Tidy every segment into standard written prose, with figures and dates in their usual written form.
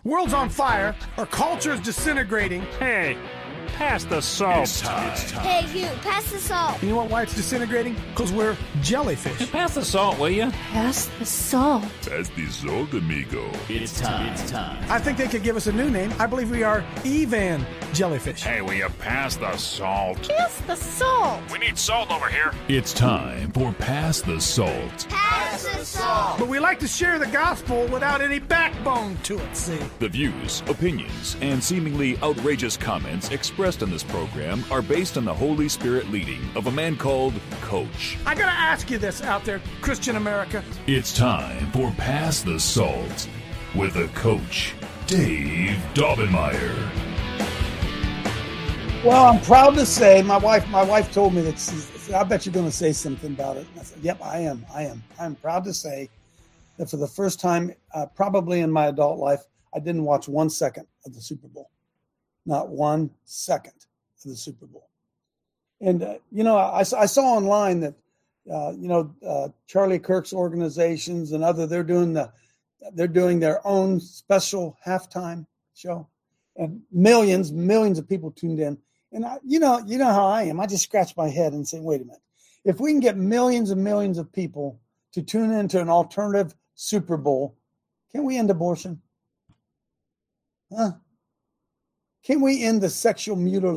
World's on fire. Our culture is disintegrating. Hey, pass the salt. It's time. Hey, you, pass the salt. You know why it's disintegrating? Because we're jellyfish. Pass the salt, will you? Pass the salt. Pass the salt, amigo. It's time. I think they could give us a new name. I believe we are Evan jellyfish. Hey, will you pass the salt? Pass the salt. We need salt over here. It's time for Pass the Salt. Pass the salt. But we like to share the gospel without any backbone to it, see? The views, opinions, and seemingly outrageous comments expressed in this program are based on the Holy Spirit leading of a man called Coach. I gotta ask you this out there, Christian America. It's time for Pass the Salt with the Coach, Dave Daubenmire. Well, I'm proud to say my wife told me that I bet you're going to say something about it. And I said, yep, I am. I'm proud to say that for the first time, probably in my adult life, I didn't watch 1 second of the Super Bowl. Not 1 second of the Super Bowl. And, I saw online that, Charlie Kirk's organizations and they're doing their own special halftime show. And millions of people tuned in. And you know how I am. I just scratch my head and say, wait a minute. If we can get millions and millions of people to tune into an alternative Super Bowl, can we end abortion? Huh? Can we end the sexual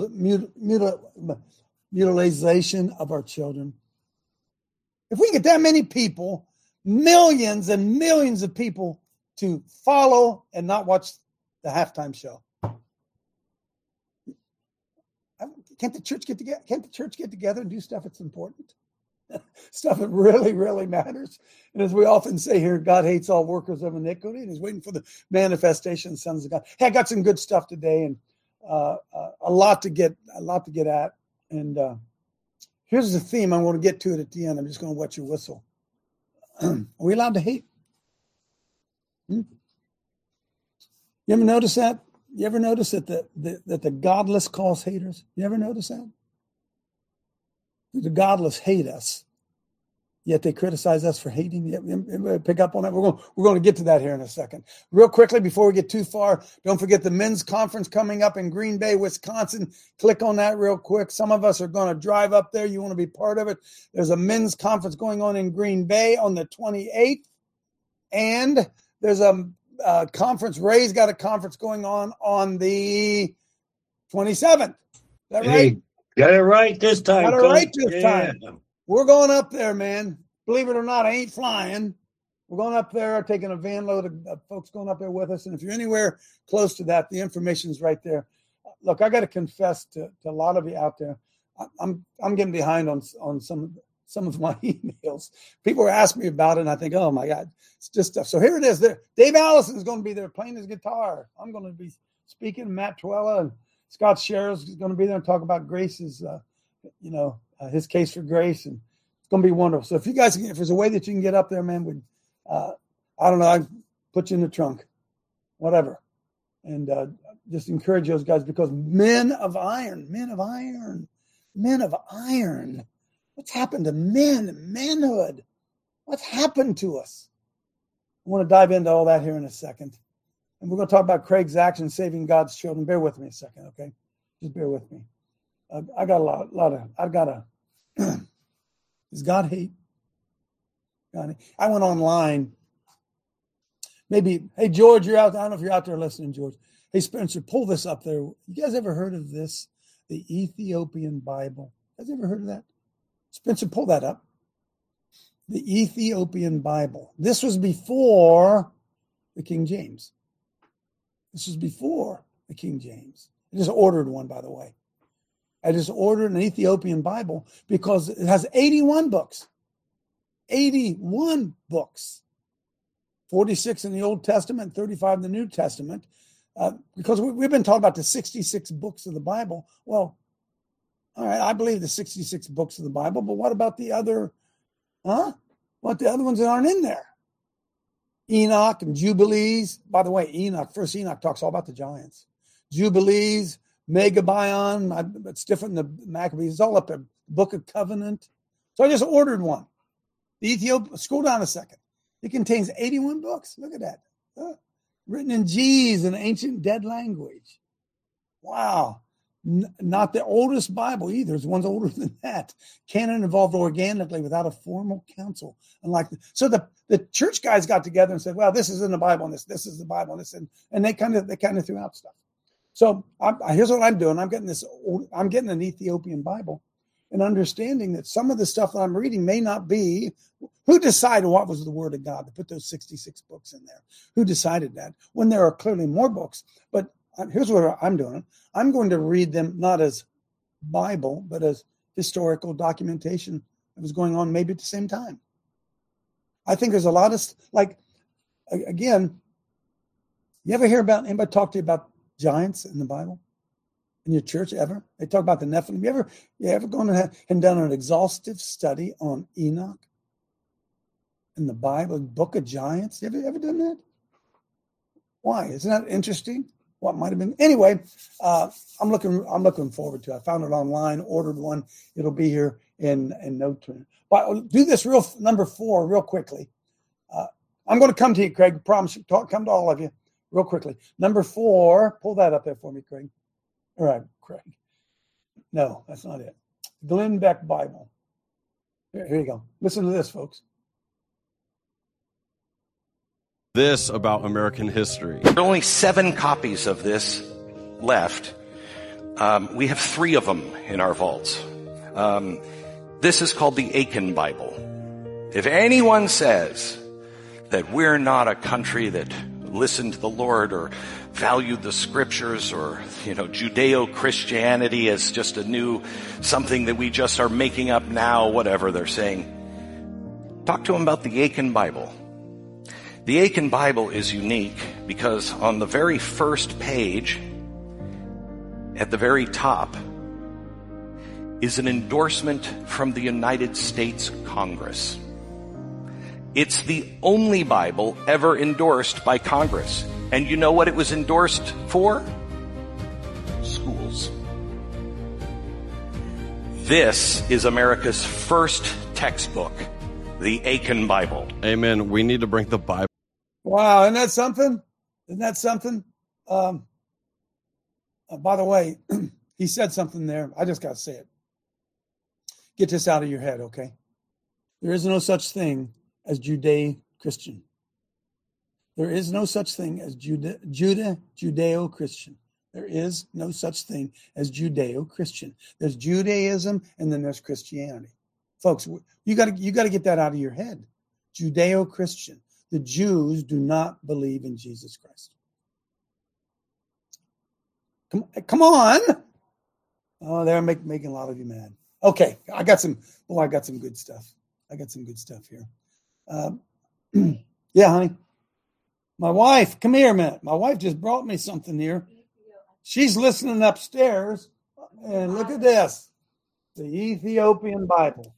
mutilation of our children? If we can get that many people, millions and millions of people to follow and not watch the halftime show. Can't the church get together? Can't the church get together and do stuff that's important? Stuff that really, really matters. And as we often say here, God hates all workers of iniquity, and He's waiting for the manifestation of the sons of God. Hey, I got some good stuff today, and a lot to get at. And here's the theme. I want to get to it at the end. I'm just going to wet your whistle. Are we allowed to hate? You ever notice that? You ever notice that the godless cause haters? You ever notice that? The godless hate us, yet they criticize us for hating. You pick up on that? We're going to get to that here in a second. Real quickly, before we get too far, don't forget the men's conference coming up in Green Bay, Wisconsin. Click on that real quick. Some of us are going to drive up there. You want to be part of it. There's a men's conference going on in Green Bay on the 28th. And there's a conference. Ray's got a conference going on the 27th. Is that right? Got it right this time. Got it right this time. We're going up there, man. Believe it or not, I ain't flying. We're going up there, taking a van load of folks going up there with us. And if you're anywhere close to that, the information's right there. Look, I got to confess to a lot of you out there. I'm getting behind on some of my emails. People are asking me about it, and I think, oh my God, it's just stuff. So here it is. There, Dave Allison is going to be there playing his guitar. I'm going to be speaking. Matt Tuella and Scott Sherrills is going to be there and talk about Grace's, his case for grace, and it's going to be wonderful. So if there's a way that you can get up there, man, I don't know, I put you in the trunk, whatever, and just encourage those guys because men of iron. What's happened to manhood? What's happened to us? I want to dive into all that here in a second. And we're going to talk about Craig's action saving God's children. Bear with me a second, okay? Just bear with me. I got does God hate? I went online. Maybe, hey, George, you're out. I don't know if you're out there listening, George. Hey, Spencer, pull this up there. You guys ever heard of this? The Ethiopian Bible. You guys ever heard of that? Spencer, pull that up. The Ethiopian Bible. This was before the King James. I just ordered one, by the way. I just ordered an Ethiopian Bible because it has 81 books. 81 books. 46 in the Old Testament, 35 in the New Testament. Because we've been talking about the 66 books of the Bible. Well, all right, I believe the 66 books of the Bible, but what about the other, What the other ones that aren't in there? Enoch and Jubilees. By the way, First Enoch talks all about the giants. Jubilees, Megabion, it's different than the Maccabees. It's all up there. Book of Covenant. So I just ordered one. The Ethiopian, scroll down a second. It contains 81 books. Look at that. written in Ge'ez, an ancient dead language. Wow. Not the oldest Bible either. There's one's older than that. Canon evolved organically without a formal council. So the church guys got together and said, well, this is in the Bible and this is the Bible and this, and they kind of threw out stuff. So here's what I'm doing. I'm getting an Ethiopian Bible and understanding that some of the stuff that I'm reading may not be. Who decided what was the Word of God to put those 66 books in there? Who decided that? When there are clearly more books. But here's what I'm doing. I'm going to read them not as Bible, but as historical documentation that was going on maybe at the same time. I think there's a lot of, again, you ever hear about, anybody talk to you about giants in the Bible? In your church ever? They talk about the Nephilim. You ever gone and done an exhaustive study on Enoch in the Bible, book of giants? You ever done that? Why? Isn't that interesting? What might have been. Anyway, I'm looking forward to it. I found it online, ordered one. It'll be here in no time. But I'll do this number 4 real quickly. I'm going to come to you, Craig. I promise you. Come to all of you real quickly. Number 4. Pull that up there for me, Craig. All right, Craig. No, that's not it. Glenn Beck Bible. Here you go. Listen to this, folks. This about American history. There are only 7 copies of this left. We have 3 of them in our vaults. This is called the Aiken Bible. If anyone says that we're not a country that listened to the Lord or valued the scriptures or, Judeo-Christianity as just a new something that we just are making up now, whatever they're saying, talk to them about the Aiken Bible. The Aiken Bible is unique because on the very first page, at the very top, is an endorsement from the United States Congress. It's the only Bible ever endorsed by Congress. And you know what it was endorsed for? Schools. This is America's first textbook, the Aiken Bible. Amen. We need to bring the Bible. Wow, isn't that something? By the way, he said something there. I just got to say it. Get this out of your head, okay? There is no such thing as Judeo-Christian. There is no such thing as Judeo-Christian. There is no such thing as Judeo-Christian. There's Judaism and then there's Christianity. Folks, you got to get that out of your head. Judeo-Christian. The Jews do not believe in Jesus Christ. Come on. Oh, they're making a lot of you mad. Okay, I got some good stuff. Here. Yeah, honey. My wife, come here a minute. My wife just brought me something here. She's listening upstairs. And look at this. The Ethiopian Bible.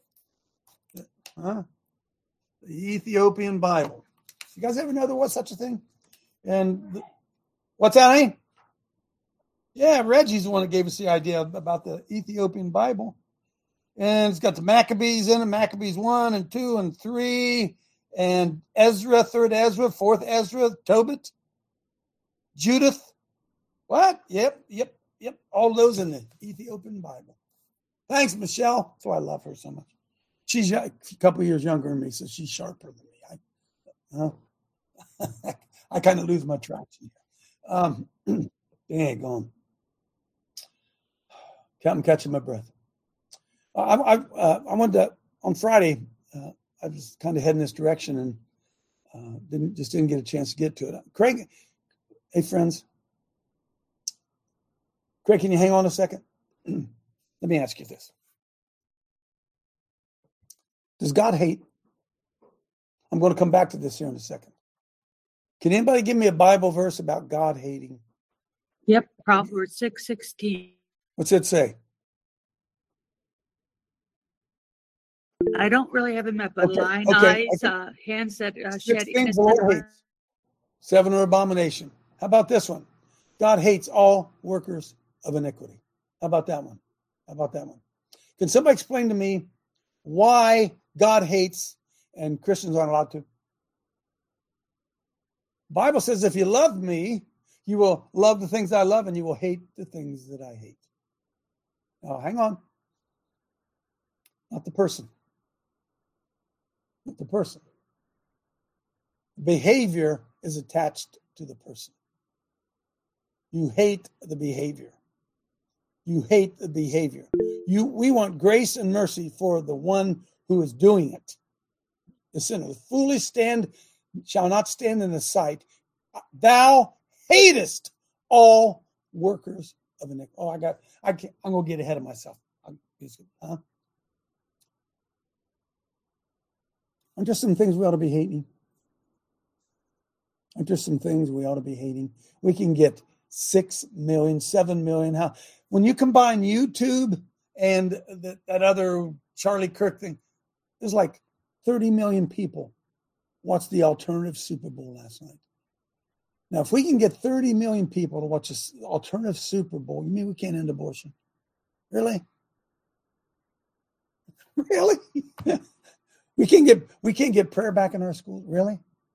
Huh? The Ethiopian Bible. You guys ever know there was such a thing? And what's that, honey? Yeah, Reggie's the one that gave us the idea about the Ethiopian Bible. And it's got the Maccabees in it, Maccabees 1 and 2 and 3, and Ezra, 3rd Ezra, 4th Ezra, Tobit, Judith. What? Yep. All those in the Ethiopian Bible. Thanks, Michelle. That's why I love her so much. She's a couple of years younger than me, so she's sharper than me. I kind of lose my traction here. Dang on. I'm catching my breath. I wanted to, on Friday, I was kind of heading this direction and didn't get a chance to get to it. Craig, hey friends. Craig, can you hang on a second? Let me ask you this. Does God hate? I'm going to come back to this here in a second. Can anybody give me a Bible verse about God hating? Yep, Proverbs 6:16. What's it say? I don't really have him up, but eyes, hands that shed innocent. 7 are abomination. How about this one? God hates all workers of iniquity. How about that one? Can somebody explain to me why God hates and Christians aren't allowed to? Bible says, if you love me, you will love the things I love and you will hate the things that I hate. Now, hang on. Not the person. Not the person. Behavior is attached to the person. You hate the behavior. You hate the behavior. We want grace and mercy for the one who is doing it. The sinner, the foolish shall not stand in the sight. Thou hatest all workers of iniquity. Oh, I'm going to get ahead of myself. Aren't there some things we ought to be hating? Aren't there some things we ought to be hating? We can get 6 million, 7 million. How when you combine YouTube and that other Charlie Kirk thing, there's like 30 million people watched the alternative Super Bowl last night. Now, if we can get 30 million people to watch this alternative Super Bowl, you mean we can't end abortion? Really? Really? We can't get prayer back in our schools? Really?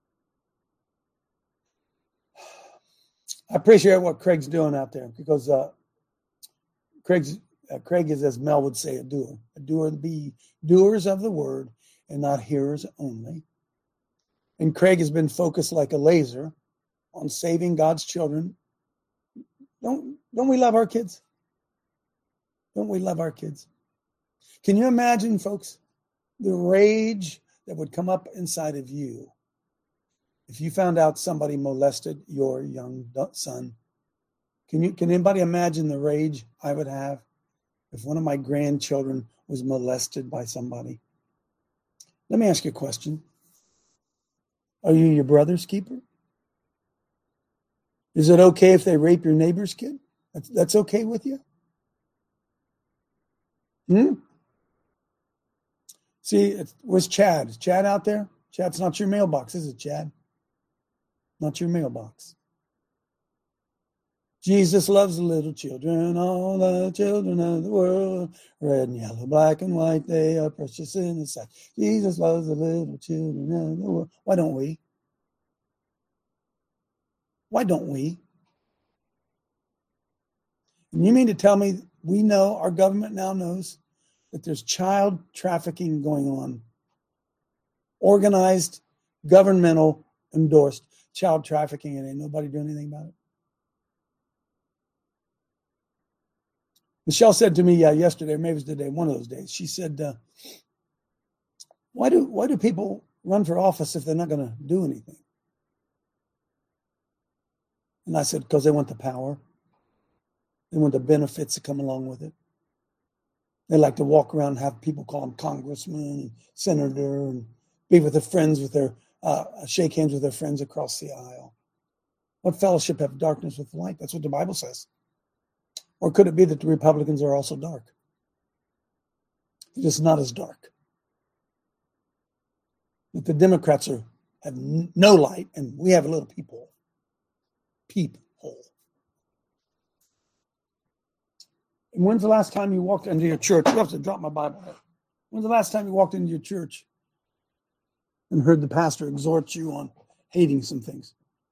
I appreciate what Craig's doing out there because Craig is, as Mel would say, a doer. A doer, be doers of the word and not hearers only. And Craig has been focused like a laser on saving God's children. Don't we love our kids? Don't we love our kids? Can you imagine, folks, the rage that would come up inside of you if you found out somebody molested your young son? Can anybody imagine the rage I would have if one of my grandchildren was molested by somebody? Let me ask you a question. Are you your brother's keeper? Is it okay if they rape your neighbor's kid? That's okay with you? See, where's Chad? Is Chad out there? Chad's not your mailbox, is it, Chad? Not your mailbox. Jesus loves the little children, all the children of the world. Red and yellow, black and white, they are precious in His sight. Jesus loves the little children of the world. Why don't we? Why don't we? And you mean to tell me we know, our government now knows, that there's child trafficking going on? Organized, governmental, endorsed child trafficking, and ain't nobody doing anything about it? Michelle said to me yesterday, or maybe it was today, one of those days, she said, why do people run for office if they're not going to do anything? And I said, because they want the power. They want the benefits that come along with it. They like to walk around and have people call them congressman and senator and be with their friends, shake hands with their friends across the aisle. What fellowship have darkness with light? That's what the Bible says. Or could it be that the Republicans are also dark? They're just not as dark. That the Democrats have no light and we have a little peephole. Peephole. And when's the last time you walked into your church? You have to drop my Bible here. When's the last time you walked into your church and heard the pastor exhort you on hating some things?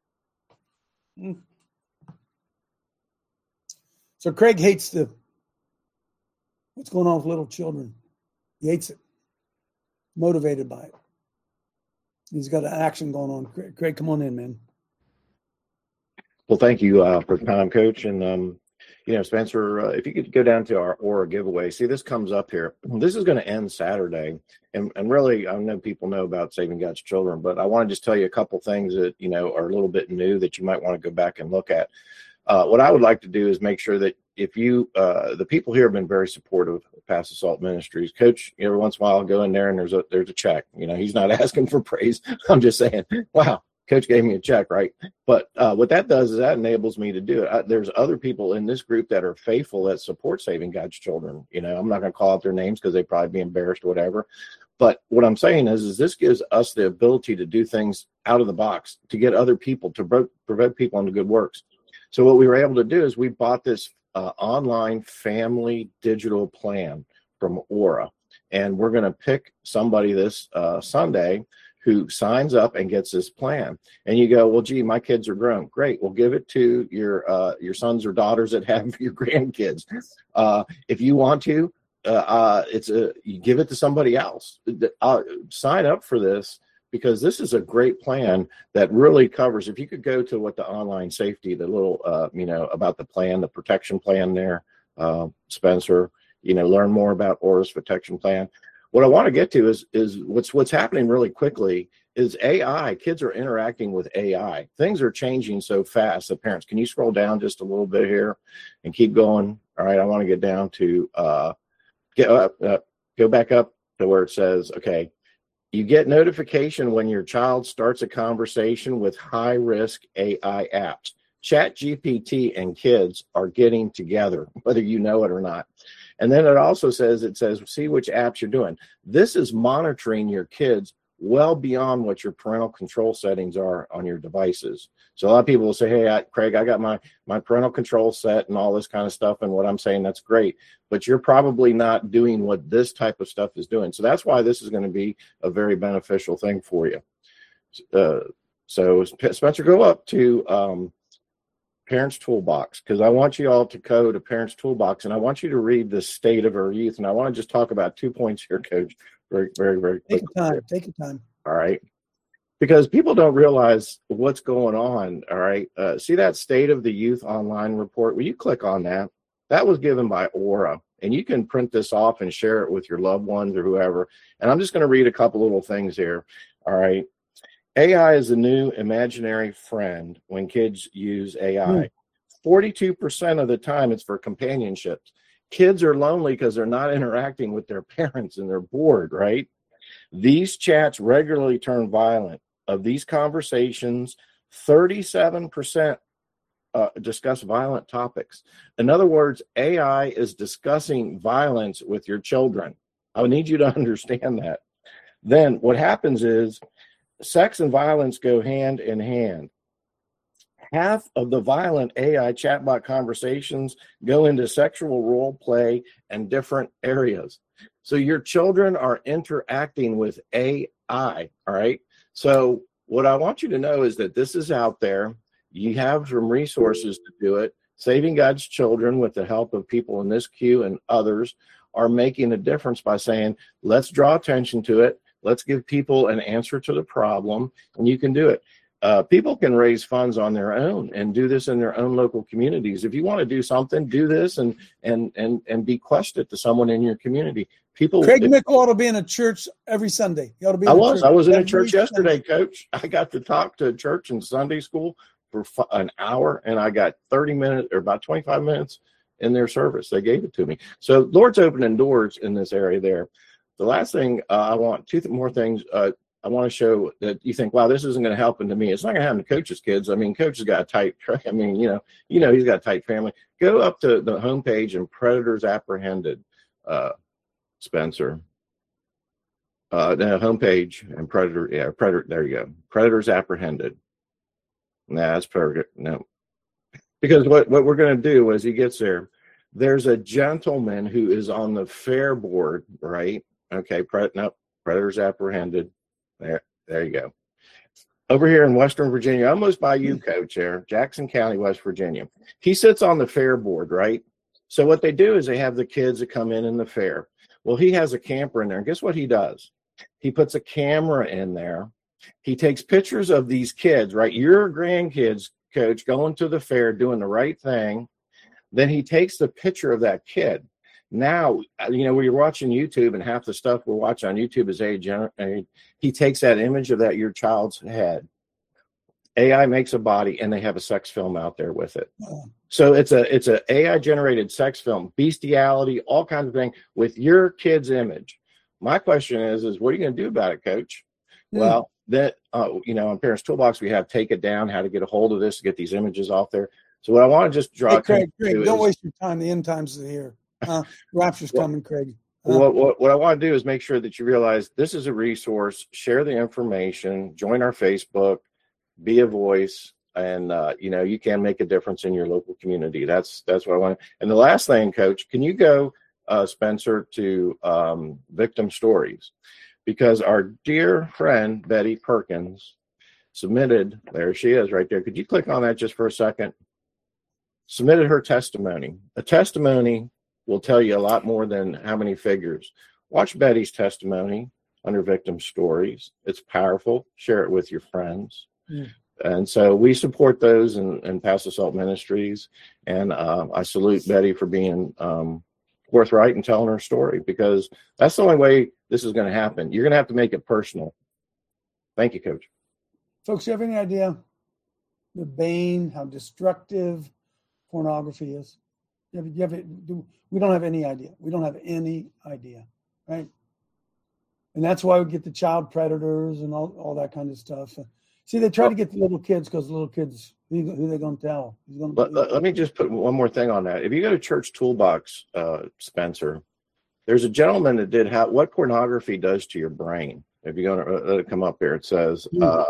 So Craig hates what's going on with little children. He hates it. Motivated by it. He's got an action going on. Craig, come on in, man. Well, thank you for the time, Coach. And, Spencer, if you could go down to our Aura giveaway. See, this comes up here. This is going to end Saturday. And really, I know people know about Saving God's Children, but I want to just tell you a couple things that, are a little bit new that you might want to go back and look at. What I would like to do is make sure that if you, the people here have been very supportive of Pass the Salt Ministries. Coach, every once in a while I'll go in there and there's a check. He's not asking for praise. I'm just saying, wow, Coach gave me a check, right? But what that does is that enables me to do it. There's other people in this group that are faithful that support Saving God's Children. I'm not going to call out their names because they'd probably be embarrassed or whatever. But what I'm saying is this gives us the ability to do things out of the box, to get other people, to provoke people into good works. So what we were able to do is we bought this online family digital plan from Aura, and we're going to pick somebody this Sunday who signs up and gets this plan. And you go, well, gee, my kids are grown. Great. Well, give it to your sons or daughters that have your grandkids. If you want to, you give it to somebody else. Sign up for this, because this is a great plan that really covers. If you could go to what the online safety, the little, about the plan, the protection plan there, Spencer, learn more about Aura's protection plan. What I want to get to is what's happening really quickly is AI. Kids are interacting with AI. Things are changing so fast. The parents, can you scroll down just a little bit here and keep going? All right, I want to get down to go back up to where it says, okay, you get notification when your child starts a conversation with high-risk AI apps. ChatGPT and kids are getting together, whether you know it or not. And then it also says, see which apps you're doing. This is monitoring your kids well beyond what your parental control settings are on your devices. So a lot of people will say, hey, Craig, I got my parental control set and all this kind of stuff. And what I'm saying, that's great, but you're probably not doing what this type of stuff is doing. So that's why this is going to be a very beneficial thing for you. So Spencer, go up to Parents Toolbox, because I want you all to go to Parents Toolbox, and I want you to read the state of our youth. And I want to just talk about 2 points here, Coach, very, very, very quickly. Take your time. All right. Because people don't realize what's going on. All right. See that State of the Youth online report? Will you click on that? That was given by Aura, and you can print this off and share it with your loved ones or whoever. And I'm just going to read a couple little things here. All right. AI is a new imaginary friend when kids use AI. 42% of the time it's for companionships. Kids are lonely because they're not interacting with their parents and they're bored, right? These chats regularly turn violent. Of these conversations, 37% discuss violent topics. In other words, AI is discussing violence with your children. I need you to understand that. Then what happens is sex and violence go hand in hand. Half of the violent AI chatbot conversations go into sexual role play and different areas. So your children are interacting with AI, all right? So what I want you to know is that this is out there. You have some resources to do it. Saving God's Children, with the help of people in this queue and others, are making a difference by saying, let's draw attention to it. Let's give people an answer to the problem, and you can do it. People can raise funds on their own and do this in their own local communities. If you want to do something, do this and bequest it to someone in your community. Craig Mickle ought to be in a church every Sunday. He ought to be. I was in a church yesterday, Coach. I got to talk to a church in Sunday school for an hour, and I got 30 minutes or about 25 minutes in their service. They gave it to me. So Lord's opening doors in this area there. The last thing I want, two more things. I want to show that you think, wow, this isn't going to happen to me. It's not going to happen to Coach's kids. I mean, Coach has got a tight, he's got a tight family. Go up to the homepage and Predators Apprehended, Spencer. The homepage and Predator, there you go. Predators Apprehended. Nah, that's perfect. No. Because what we're going to do as he gets there, there's a gentleman who is on the fair board, right? Okay, Predators Apprehended. There you go. Over here in Western Virginia, almost by you, Coach, there, Jackson County, West Virginia. He sits on the fair board, right? So what they do is they have the kids that come in the fair. Well, he has a camper in there. And guess what he does? He puts a camera in there. He takes pictures of these kids, right? Your grandkids, Coach, going to the fair, doing the right thing. Then he takes the picture of that kid. Now, we're watching YouTube, and half the stuff we're watching on YouTube is AI. He takes that image of your child's head. AI makes a body, and they have a sex film out there with it. So it's a AI generated sex film, bestiality, all kinds of things with your kid's image. My question is what are you going to do about it, Coach? Well, that on Parents Toolbox, we have Take It Down, how to get a hold of this, to get these images off there. So what I want to just draw Craig, don't waste your time. The end times are here. Rapture's coming, Craig. What I want to do is make sure that you realize this is a resource. Share the information. Join our Facebook. Be a voice, and you can make a difference in your local community. That's what I want. And the last thing, Coach, can you go, Spencer, to victim stories? because our dear friend Betty Perkins submitted, there she is right there. Could you click on that just for a second? Submitted her testimony. A testimony will tell you a lot more than how many figures. Watch Betty's testimony under Victim Stories. It's powerful. Share it with your friends. And so we support those and Pass the Salt Ministries. And I salute Betty for being forthright and telling her story, because that's the only way this is going to happen. You're going to have to make it personal. Thank you, Coach. Folks, you have any idea the bane, how destructive pornography is? We don't have any idea. We don't have any idea, right? And that's why we get the child predators and all that kind of stuff. See, they try to get the little kids because little kids, who they going to tell? Let me just put one more thing on that. If you go to Church Toolbox, Spencer, there's a gentleman that did what pornography does to your brain. If you're going to let it come up here, it says,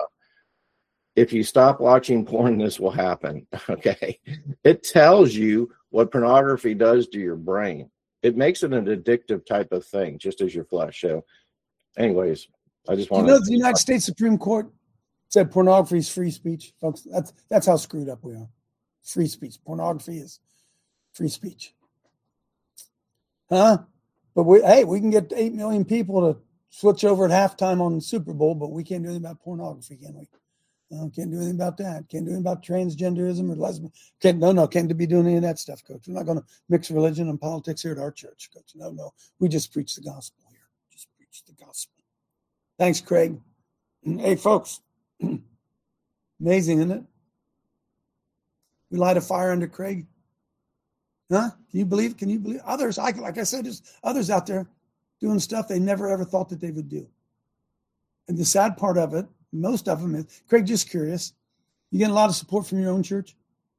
if you stop watching porn, this will happen. Okay. It tells you what pornography does to your brain. It makes it an addictive type of thing, just as your flesh. So anyways, I just want to. The United States Supreme Court said pornography is free speech, folks. That's how screwed up we are. Free speech. Pornography is free speech. Huh? But we can get 8 million people to switch over at halftime on the Super Bowl, but we can't do anything about pornography, can we? Can't do anything about that. Can't do anything about transgenderism or lesbian. Can't be doing any of that stuff, Coach. We're not going to mix religion and politics here at our church, Coach. No. We just preach the gospel here. Just preach the gospel. Thanks, Craig. Hey, folks. Amazing, isn't it? We light a fire under Craig. Huh? Can you believe others? Like I said, there's others out there doing stuff they never ever thought that they would do. And the sad part of it, most of them is, Craig, just curious, you get a lot of support from your own church?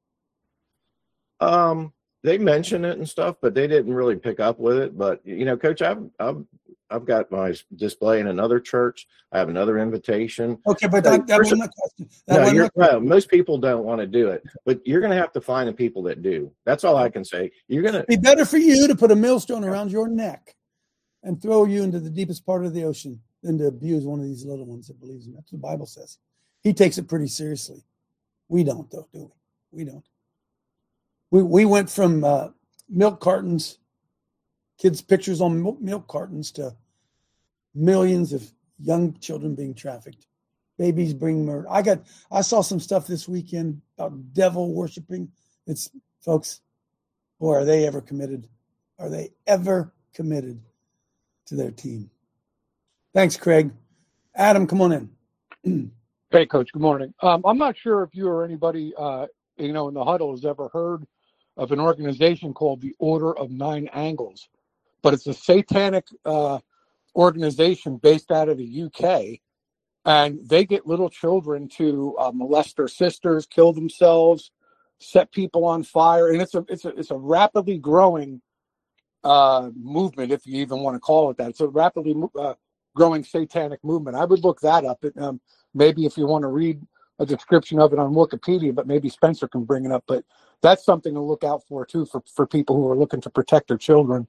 They mention it and stuff, but they didn't really pick up with it. But Coach, I've got my display in another church. I have another invitation. Okay, but that wasn't my question. Most people don't want to do it, but you're going to have to find the people that do. That's all I can say. You're going to be better for you to put a millstone around your neck and throw you into the deepest part of the ocean than to abuse one of these little ones that believes in it. That's what the Bible says. He takes it pretty seriously. We don't, though, do we? We don't. We went from milk cartons, kids' pictures on milk cartons, to millions of young children being trafficked, babies being murdered. I saw some stuff this weekend about devil worshiping. It's, folks, boy, are they ever committed? Are they ever committed to their team? Thanks, Craig. Adam, come on in. Hey, Coach. Good morning. I'm not sure if you or anybody, in the huddle has ever heard of an organization called the Order of Nine Angles, but it's a satanic organization based out of the UK, and they get little children to molest their sisters, kill themselves, set people on fire, and it's a rapidly growing movement, if you even want to call it that. It's a rapidly growing satanic movement. I would look that up. Maybe if you want to read a description of it on Wikipedia, but maybe Spencer can bring it up. But that's something to look out for too, for people who are looking to protect their children.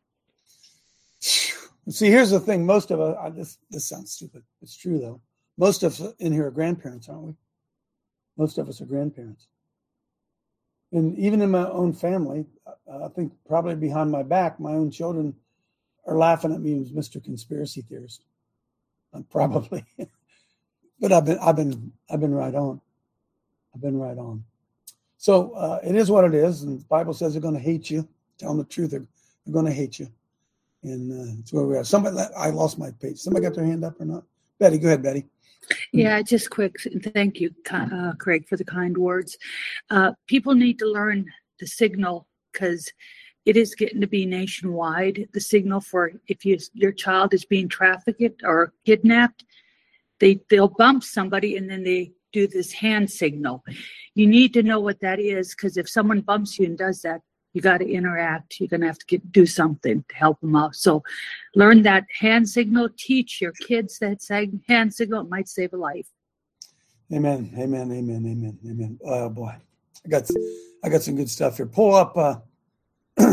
See, here's the thing. Most of us, this sounds stupid. It's true, though. Most of us in here are grandparents, aren't we? Most of us are grandparents. And even in my own family, I think probably behind my back, my own children are laughing at me as Mr. Conspiracy Theorist. Probably. But I've been right on. I've been right on. So it is what it is. And the Bible says they're going to hate you. Tell them the truth. They're going to hate you. And it's where we are. I lost my page. Somebody got their hand up or not? Betty, go ahead, Betty. Yeah, just quick. Thank you, Craig, for the kind words. People need to learn the signal, because it is getting to be nationwide. The signal for if your child is being trafficked or kidnapped, they'll bump somebody and then they do this hand signal. You need to know what that is, because if someone bumps you and does that, you got to interact. You're going to have to do something to help them out. So learn that hand signal. Teach your kids that hand signal. It might save a life. Amen. Amen. Amen. Amen. Amen. Oh, boy. I got some good stuff here. Pull up.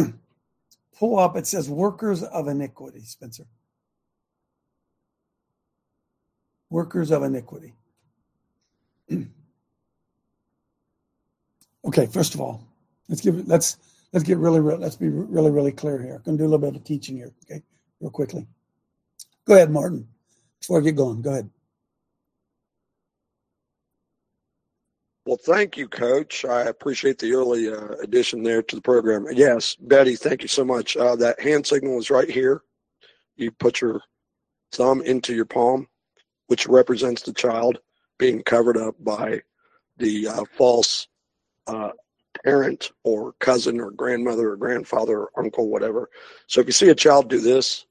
It says workers of iniquity, Spencer. Workers of iniquity. Okay, first of all, let's be really clear here. I'm going to do a little bit of teaching here, okay, real quickly. Go ahead, Martin. Before I get going, go ahead. Well, thank you, Coach. I appreciate the early addition there to the program. Yes, Betty, thank you so much. That hand signal is right here. You put your thumb into your palm, which represents the child being covered up by the false parent or cousin or grandmother or grandfather or uncle, whatever. So if you see a child do this,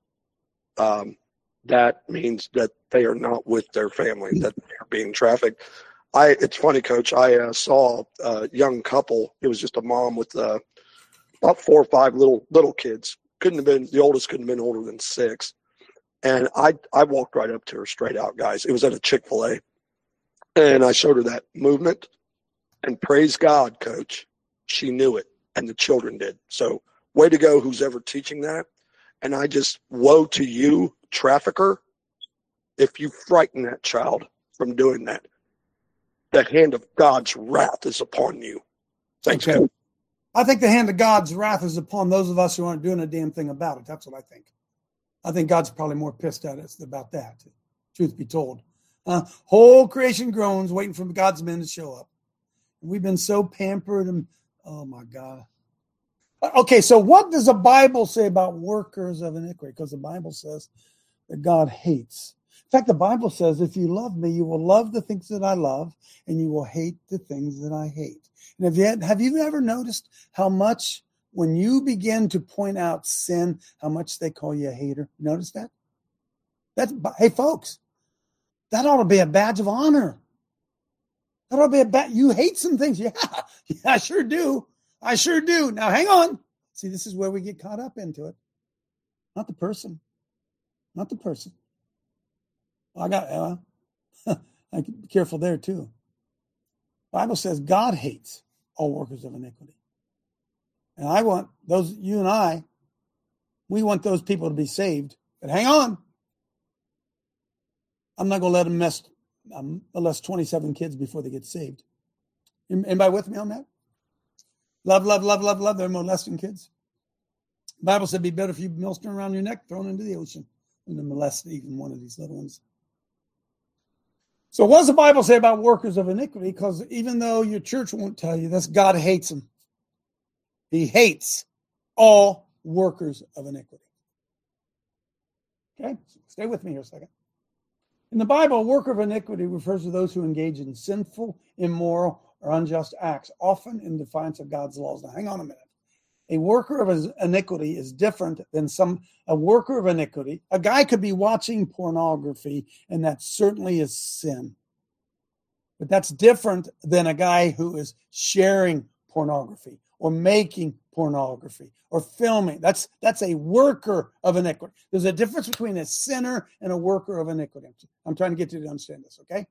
that means that they are not with their family, that they're being trafficked. It's funny, Coach. I saw a young couple. It was just a mom with about 4 or 5 little kids. The oldest couldn't have been older than 6. And I walked right up to her straight out, guys. It was at a Chick-fil-A. And I showed her that movement. And praise God, Coach, she knew it. And the children did. So way to go, who's ever teaching that. And woe to you, trafficker, if you frighten that child from doing that. The hand of God's wrath is upon you. Thanks, okay. Coach. I think the hand of God's wrath is upon those of us who aren't doing a damn thing about it. That's what I think. I think God's probably more pissed at us about that, truth be told. Whole creation groans waiting for God's men to show up. We've been so pampered and, oh my God. Okay, so what does the Bible say about workers of iniquity? Because the Bible says that God hates. In fact, the Bible says, if you love me, you will love the things that I love, and you will hate the things that I hate. And have you ever noticed how much, when you begin to point out sin, how much they call you a hater? Notice that? Hey, folks, that ought to be a badge of honor. That ought to be you hate some things. Yeah, I sure do. I sure do. Now, hang on. See, this is where we get caught up into it. Not the person. Not the person. I can be careful there too. The Bible says God hates all workers of iniquity. And I want you and I, we want those people to be saved. But hang on. I'm not going to let them molest 27 kids before they get saved. Anybody with me on that? Love. They're molesting kids. The Bible said it'd be better if you millstone around your neck, thrown into the ocean, than to molest even one of these little ones. So what does the Bible say about workers of iniquity? Because even though your church won't tell you this, God hates them. He hates all workers of iniquity. Okay, stay with me here a second. In the Bible, a worker of iniquity refers to those who engage in sinful, immoral, or unjust acts, often in defiance of God's laws. Now, hang on a minute. A worker of iniquity is different than a worker of iniquity. A guy could be watching pornography, and that certainly is sin. But that's different than a guy who is sharing pornography or making pornography or filming. That's a worker of iniquity. There's a difference between a sinner and a worker of iniquity. I'm trying to get you to understand this, okay?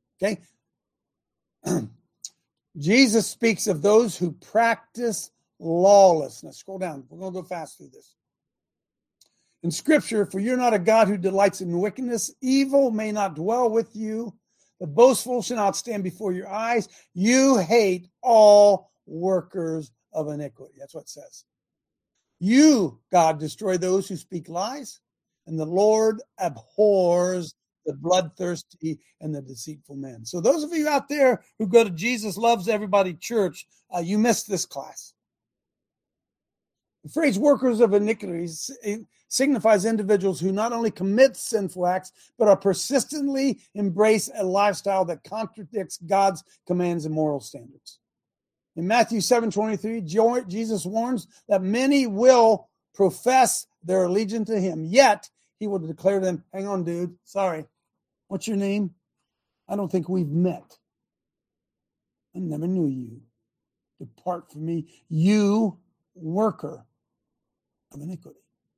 Okay? Jesus speaks of those who practice lawlessness. Scroll down. We're going to go fast through this. In Scripture, for you're not a God who delights in wickedness. Evil may not dwell with you. The boastful shall not stand before your eyes. You hate all workers of iniquity. That's what it says. You, God, destroy those who speak lies, and the Lord abhors the bloodthirsty and the deceitful man. So those of you out there who go to Jesus Loves Everybody Church, you missed this class. The phrase workers of iniquity signifies individuals who not only commit sinful acts, but are persistently embrace a lifestyle that contradicts God's commands and moral standards. In Matthew 7:23, Jesus warns that many will profess their allegiance to him, yet he will declare to them, hang on, dude, sorry, what's your name? I don't think we've met. I never knew you. Depart from me, you worker of iniquity.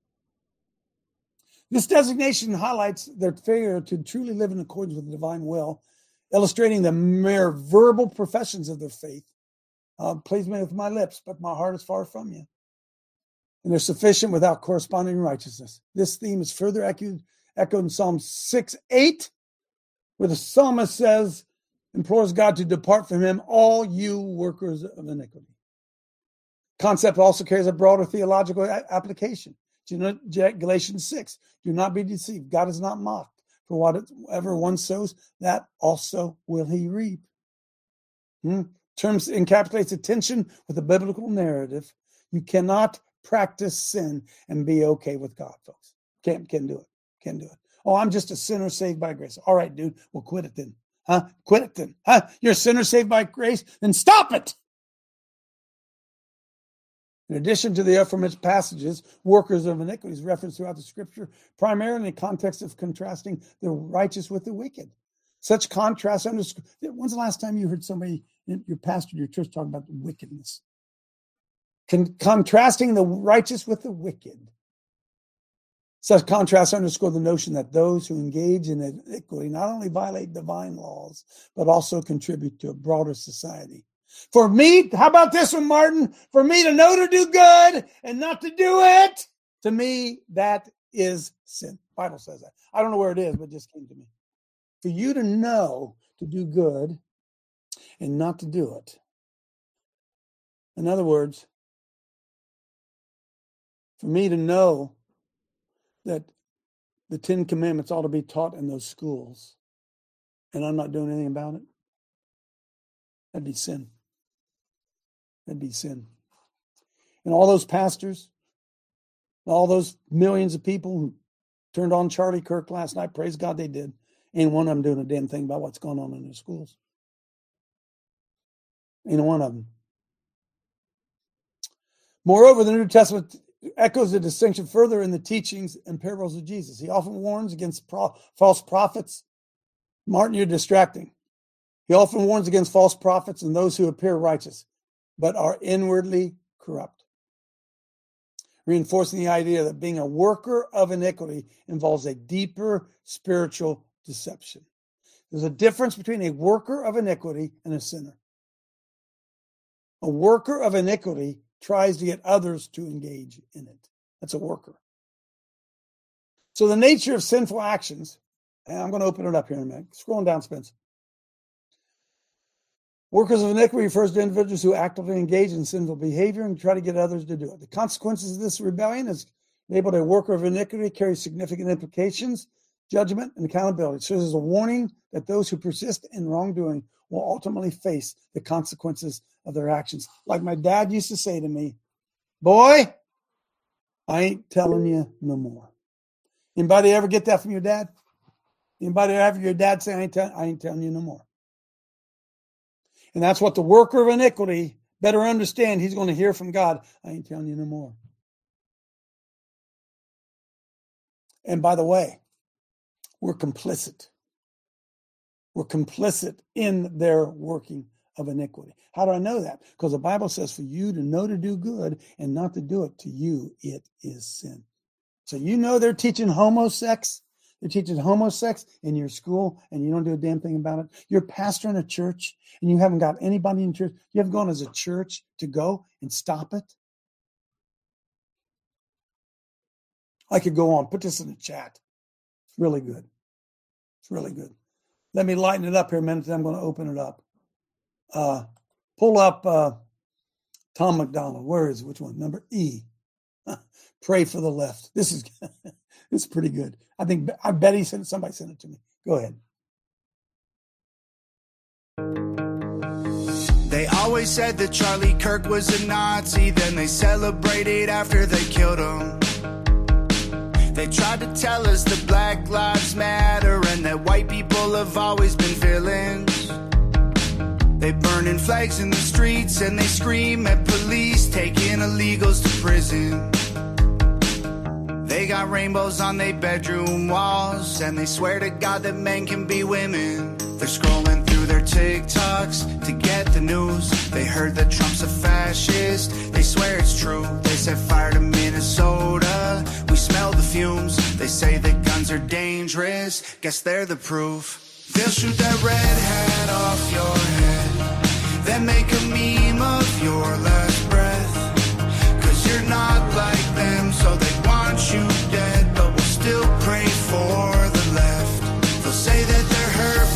This designation highlights their failure to truly live in accordance with the divine will, illustrating the mere verbal professions of their faith. Please me with my lips, but my heart is far from you. And they're sufficient without corresponding righteousness. This theme is further echoed in Psalm 6:8. where the psalmist says, implores God to depart from him, all you workers of iniquity. Concept also carries a broader theological application. Galatians 6, do not be deceived. God is not mocked. For whatever one sows, that also will he reap. Terms encapsulates attention with the biblical narrative. You cannot practice sin and be okay with God, folks. Can't do it. Can't do it. Oh, I'm just a sinner saved by grace. All right, dude. Well, quit it then. Quit it then. You're a sinner saved by grace? Then stop it. In addition to the aforementioned passages, workers of iniquity is referenced throughout the scripture, primarily in the context of contrasting the righteous with the wicked. Such contrast underscore. When's the last time you heard somebody, your pastor, your church, talk about the wickedness? Contrasting the righteous with the wicked. Such contrasts underscore the notion that those who engage in iniquity not only violate divine laws, but also contribute to a broader society. For me, how about this one, Martin? For me to know to do good and not to do it, to me, that is sin. The Bible says that. I don't know where it is, but it just came to me. For you to know to do good and not to do it. In other words, for me to know that the 10 Commandments ought to be taught in those schools, and I'm not doing anything about it, that'd be sin. That'd be sin. And all those pastors, all those millions of people who turned on Charlie Kirk last night, praise God they did, ain't one of them doing a damn thing about what's going on in their schools. Ain't one of them. Moreover, the New Testament echoes the distinction further in the teachings and parables of Jesus. He often warns against false prophets. Martin, you're distracting. He often warns against false prophets and those who appear righteous, but are inwardly corrupt, reinforcing the idea that being a worker of iniquity involves a deeper spiritual deception. There's a difference between a worker of iniquity and a sinner. A worker of iniquity tries to get others to engage in it. That's a worker. So the nature of sinful actions, and I'm going to open it up here in a minute. Scrolling down, Spence. Workers of iniquity refers to individuals who actively engage in sinful behavior and try to get others to do it. The consequences of this rebellion is enabled a worker of iniquity carries significant implications, judgment, and accountability. So there's a warning that those who persist in wrongdoing will ultimately face the consequences of their actions. Like my dad used to say to me, boy, I ain't telling you no more. Anybody ever get that from your dad? Anybody ever your dad say, I ain't telling you no more? And that's what the worker of iniquity better understand. He's going to hear from God. I ain't telling you no more. And by the way, we're complicit. We're complicit in their working of iniquity. How do I know that? Because the Bible says for you to know to do good and not to do it, to you, it is sin. So you know they're teaching homosex. They're teaching homosex in your school and you don't do a damn thing about it. You're a pastor in a church and you haven't got anybody in church. You haven't gone as a church to go and stop it. I could go on. Put this in the chat. It's really good. It's really good. Let me lighten it up here a minute, then I'm going to open it up. Pull up Tom McDonald. Where is it? Which one? Number E. Pray for the left. This is pretty good. I bet somebody sent it to me. Go ahead. They always said that Charlie Kirk was a Nazi, then they celebrated after they killed him. They tried to tell us that Black Lives Matter and that white people have always been villains. They burning flags in the streets and they scream at police, taking illegals to prison. They got rainbows on their bedroom walls and they swear to God that men can be women. They're scrolling through their TikToks to get the news. They heard that Trump's a fascist. They swear it's true. They set fire to Minnesota. We smell the fumes. They say that guns are dangerous. Guess they're the proof. They'll shoot that red hat off your head, then make a meme of your last breath. 'Cause you're not like them, so they want you dead. But we'll still pray for the left. They'll say that they're hurt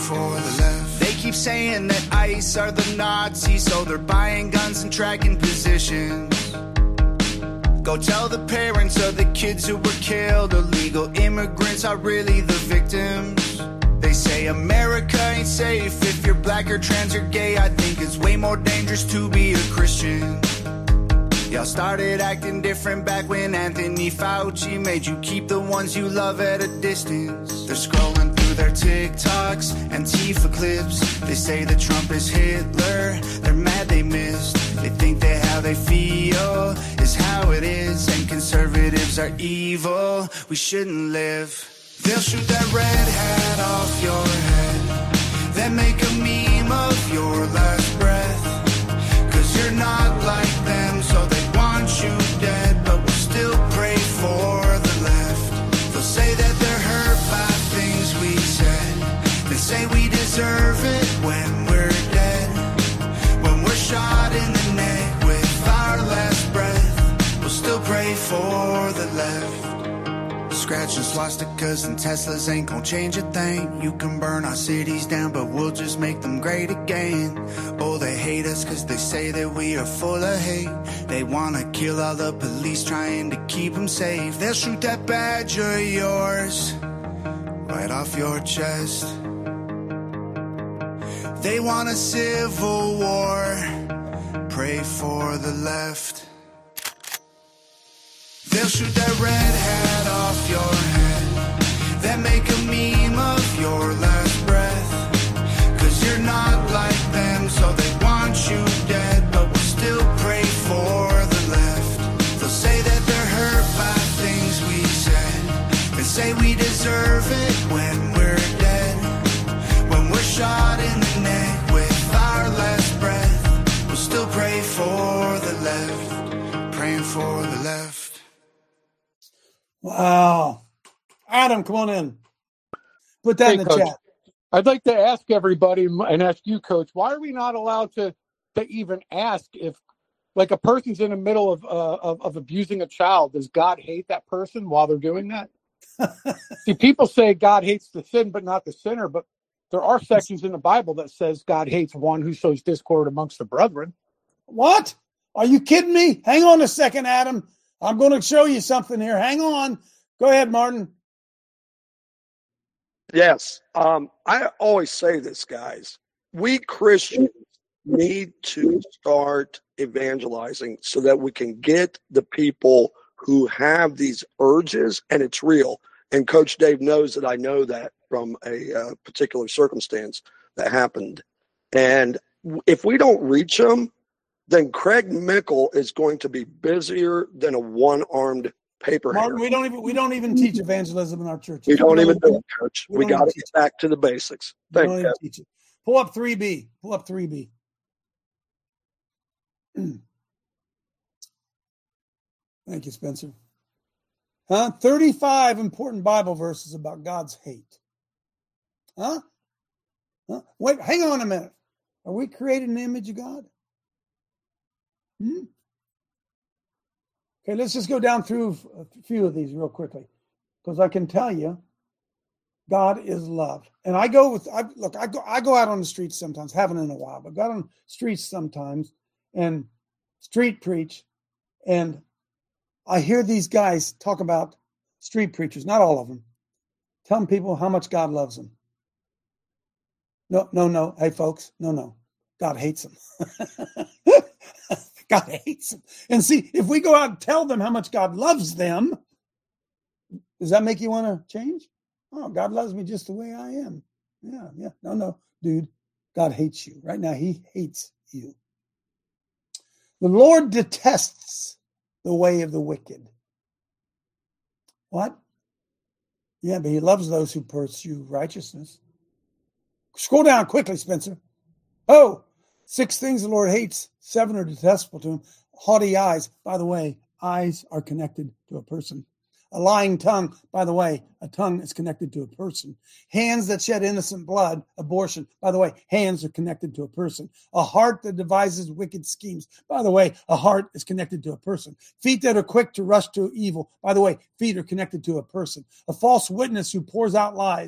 for the left. They keep saying that ICE are the Nazis, so they're buying guns and tracking positions. Go tell the parents of the kids who were killed. Illegal immigrants are really the victims. They say America ain't safe if you're black or trans or gay. I think it's way more dangerous to be a Christian. Y'all started acting different back when Anthony Fauci made you keep the ones you love at a distance. They're scrolling through their TikToks, Antifa clips. They say that Trump is Hitler. They're mad they missed. They think that how they feel is how it is, and conservatives are evil. We shouldn't live. They'll shoot that red hat off your head, then make a meme of your last breath. 'Cause you're not like them, so they want you dead, but we'll still pray for the left. They'll say that they're hurt by things we said, they say we deserve it when we're dead. When we're shot in the neck with our last breath, we'll still pray for the left. Scratching swastikas and Teslas ain't gonna change a thing. You can burn our cities down, but we'll just make them great again. Oh, they hate us 'cause they say that we are full of hate. They wanna kill all the police trying to keep them safe. They'll shoot that badge of yours right off your chest. They want a civil war. Pray for the left. They'll shoot that red hat off your head, then make a meme of your last breath. 'Cause you're not like them, so they want you dead, but we'll still pray for the left. They'll say that they're hurt by things we said, they say we deserve it when we're dead. When we're shot in the neck with our last breath, we'll still pray for the left. Praying for the left. Wow. Adam, come on in. Put that in the Coach, chat. I'd like to ask everybody and ask you, Coach, why are we not allowed to even ask if, like, a person's in the middle of abusing a child, does God hate that person while they're doing that? See, people say God hates the sin but not the sinner, but there are sections in the Bible that says God hates one who sows discord amongst the brethren. What? Are you kidding me? Hang on a second, Adam. I'm going to show you something here. Hang on. Go ahead, Martin. Yes. I always say this, guys. We Christians need to start evangelizing so that we can get the people who have these urges, and it's real. And Coach Dave knows that I know that from a particular circumstance that happened. And if we don't reach them, then Craig Mickle is going to be busier than a one-armed paper Martin, hanger. we don't even teach evangelism in our church. We don't even do it, Coach. We got to get back to the basics. Thank you. Teach it. Pull up 3B. Pull up 3B. Thank you, Spencer. 35 important Bible verses about God's hate. Wait, hang on a minute. Are we created in the image of God? Okay, let's just go down through a few of these real quickly, because I can tell you, God is love. And I go out on the streets sometimes, haven't in a while, but go out on the streets sometimes and street preach, and I hear these guys talk about street preachers, not all of them, telling people how much God loves them. No. Hey, folks, no. God hates them. God hates them. And see, if we go out and tell them how much God loves them, does that make you want to change? Oh, God loves me just the way I am. Yeah. No, dude. God hates you. Right now, he hates you. The Lord detests the way of the wicked. What? Yeah, but he loves those who pursue righteousness. Scroll down quickly, Spencer. 6 things the Lord hates. 7 are detestable to him. Haughty eyes. By the way, eyes are connected to a person. A lying tongue. By the way, a tongue is connected to a person. Hands that shed innocent blood. Abortion. By the way, hands are connected to a person. A heart that devises wicked schemes. By the way, a heart is connected to a person. Feet that are quick to rush to evil. By the way, feet are connected to a person. A false witness who pours out lies.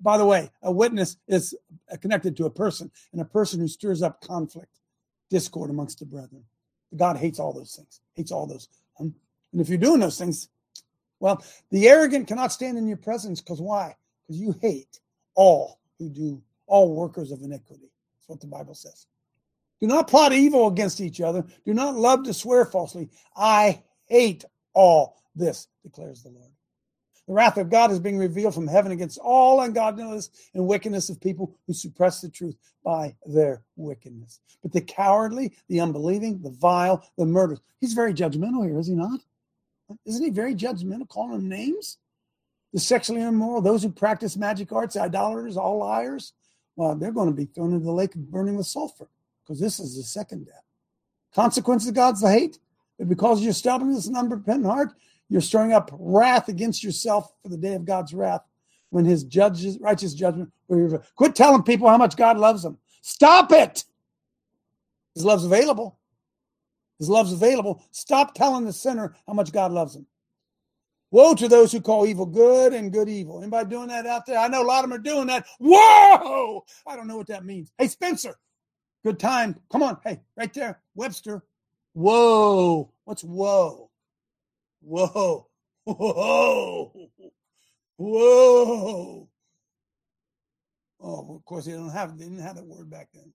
By the way, a witness is connected to a person, and a person who stirs up conflict, discord amongst the brethren. God hates all those things, hates all those. And if you're doing those things, well, the arrogant cannot stand in your presence. Because why? Because you hate all workers of iniquity. That's what the Bible says. Do not plot evil against each other. Do not love to swear falsely. I hate all this, declares the Lord. The wrath of God is being revealed from heaven against all ungodliness and wickedness of people who suppress the truth by their wickedness. But the cowardly, the unbelieving, the vile, the murderers. He's very judgmental here, is he not? Isn't he very judgmental, calling them names? The sexually immoral, those who practice magic arts, idolaters, all liars. Well, they're going to be thrown into the lake of burning with sulfur, because this is the second death. Consequences of God's hate, but because of your stubbornness and unrepentant heart, you're stirring up wrath against yourself for the day of God's wrath, when his righteous judgment will be revealed. Quit telling people how much God loves them. Stop it. His love's available. His love's available. Stop telling the sinner how much God loves them. Woe to those who call evil good and good evil. Anybody doing that out there? I know a lot of them are doing that. Whoa! I don't know what that means. Hey, Spencer, good time. Come on. Hey, right there. Webster. Whoa. What's whoa? Whoa. Whoa. Whoa. Oh, of course, they didn't have that word back then.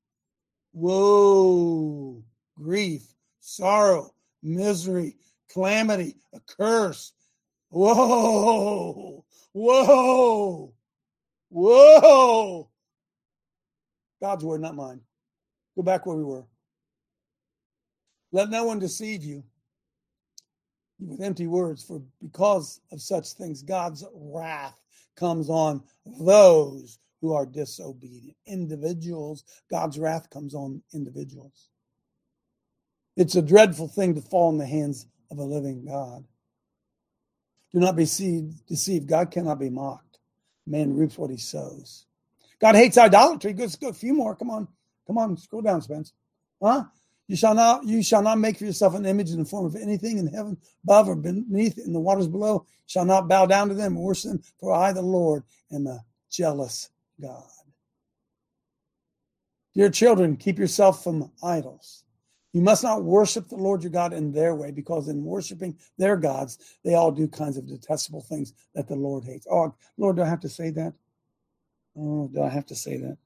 Whoa. Grief, sorrow, misery, calamity, a curse. Whoa. Whoa. Whoa. God's word, not mine. Go back where we were. Let no one deceive you with empty words, for because of such things, God's wrath comes on those who are disobedient. Individuals, God's wrath comes on individuals. It's a dreadful thing to fall in the hands of a living God. Do not be deceived. God cannot be mocked. Man reaps what he sows. God hates idolatry. Let's go a few more. Come on, scroll down, Spence. Huh? You shall not make for yourself an image in the form of anything in heaven above or beneath in the waters below. You shall not bow down to them or worship them, for I, the Lord, am a jealous God. Dear children, keep yourself from idols. You must not worship the Lord your God in their way, because in worshiping their gods, they all do kinds of detestable things that the Lord hates. Oh, Lord, do I have to say that? Oh, do I have to say that?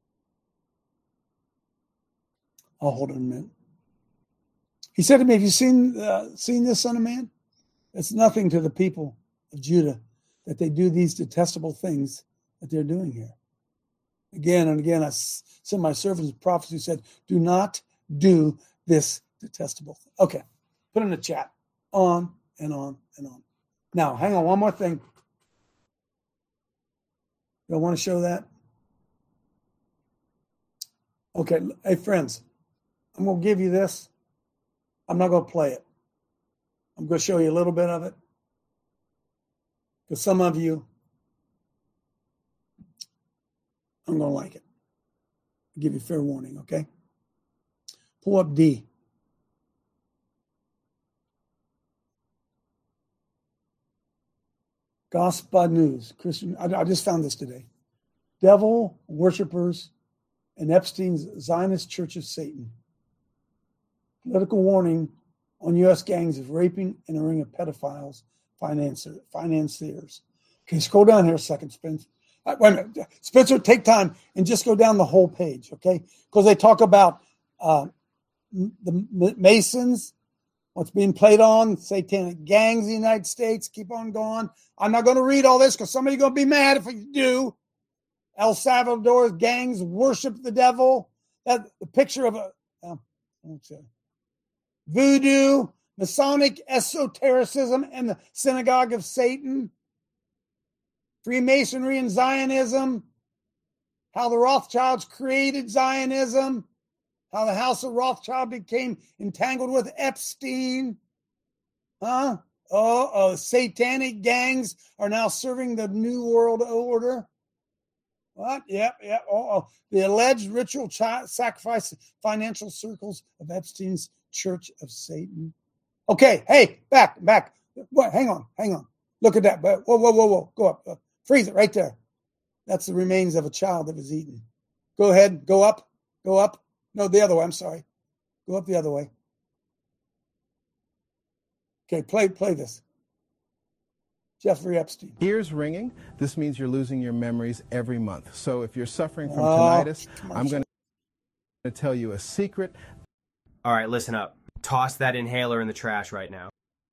I'll hold it a minute. He said to me, have you seen this, Son of Man? It's nothing to the people of Judah that they do these detestable things that they're doing here. Again and again, I sent my servants prophets who said, do not do this detestable thing. Okay, put in the chat. On and on and on. Now, hang on, one more thing. You don't want to show that? Okay, hey, friends. I'm going to give you this. I'm not going to play it. I'm going to show you a little bit of it. Because some of you, I'm going to like it. I'll give you fair warning, okay? Pull up D. Gospel News. Christian. I just found this today. Devil worshippers and Epstein's Zionist Church of Satan. Political warning on U.S. gangs of raping and a ring of pedophiles, financiers. Okay, scroll down here a second, Spencer. Wait a minute. Spencer, take time and just go down the whole page, okay? Because they talk about the Masons, what's being played on, satanic gangs in the United States. Keep on going. I'm not going to read all this because somebody's going to be mad if we do. El Salvador's gangs worship the devil. That the picture of a voodoo, Masonic esotericism, and the synagogue of Satan, Freemasonry and Zionism, how the Rothschilds created Zionism, how the House of Rothschild became entangled with Epstein. Satanic gangs are now serving the New World Order. What? Yep. The alleged ritual sacrifice financial circles of Epstein's Church of Satan. Okay, hey, back. What? Hang on. Look at that. Whoa. Go up. Freeze it right there. That's the remains of a child that was eaten. Go ahead. Go up. Go up. No, the other way. I'm sorry. Go up the other way. Okay, play this. Jeffrey Epstein. Ears ringing. This means you're losing your memories every month. So if you're suffering from tinnitus, I'm going to tell you a secret. All right, listen up. Toss that inhaler in the trash right now.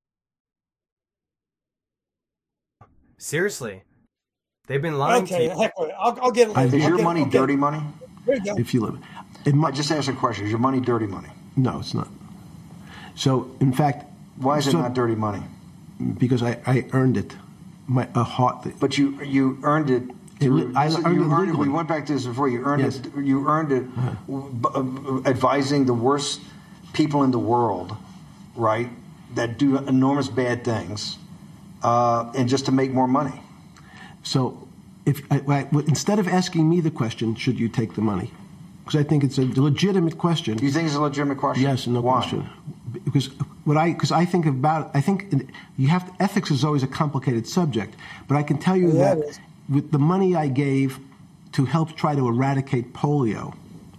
Seriously. They've been lying to you. Okay, I'll get it. Is your money dirty money? There you go. If you live it, just ask a question. Is your money dirty money? No, it's not. So, in fact... Why is it not dirty money? Because I earned it. But you earned it. We went back to this before. You earned it. You earned it advising the worst people in the world, right? That do enormous bad things, and just to make more money. So, instead of asking me the question, should you take the money? Because I think it's a legitimate question. You think it's a legitimate question? Yes, no question. Because I think ethics is always a complicated subject. But I can tell you that with the money I gave to help try to eradicate polio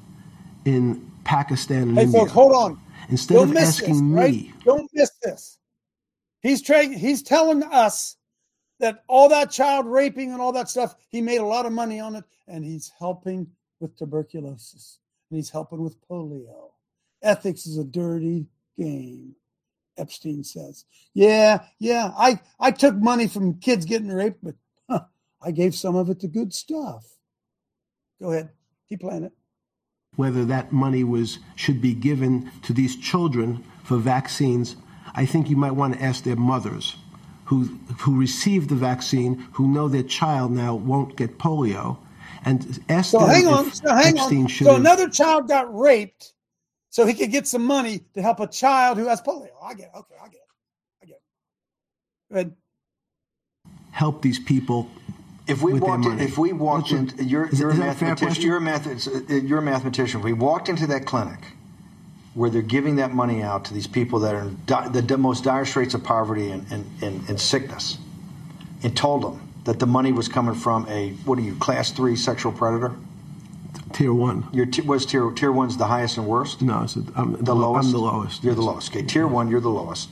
in Pakistan and India. Folks, hold on. Instead of asking me, right? Don't miss this. He's telling us that all that child raping and all that stuff, he made a lot of money on it, and he's helping with tuberculosis, and he's helping with polio. Ethics is a dirty game, Epstein says. Yeah, I took money from kids getting raped, but I gave some of it to good stuff. Go ahead, keep playing it. Whether that money should be given to these children for vaccines, I think you might want to ask their mothers who received the vaccine, who know their child now won't get polio, and ask them hang if on. Epstein should. So another child got raped so he could get some money to help a child who has polio. I get it. Okay, I get it. Go ahead. Help these people. If we walked in, you're a mathematician. You're a mathematician. If we walked into that clinic where they're giving that money out to these people that are in the most dire straits of poverty and sickness, and told them that the money was coming from class 3 sexual predator? Tier 1. Tier 1's the highest and worst? No, I'm the lowest. I'm the lowest. You're the lowest. Okay, Tier 1, you're the lowest.